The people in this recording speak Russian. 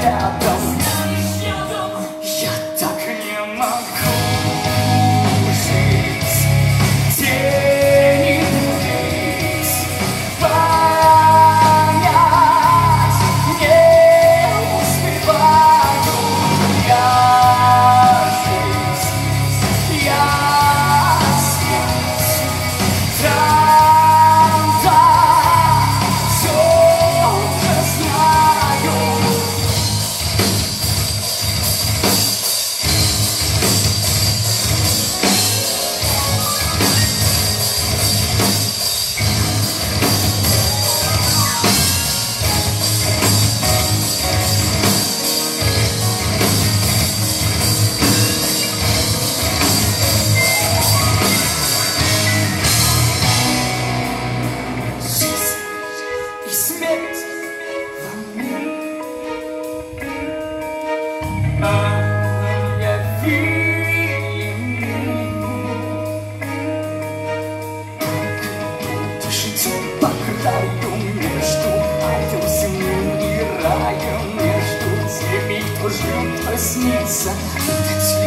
рядом. Я так не могу жить, тени длились, понять не успеваю. Я жизнь, я смерть, там-то все уже знаю. Жизнь и смерть во мне. Дышите по краю между аем земным и раем, между теми, кто жил, кто снится.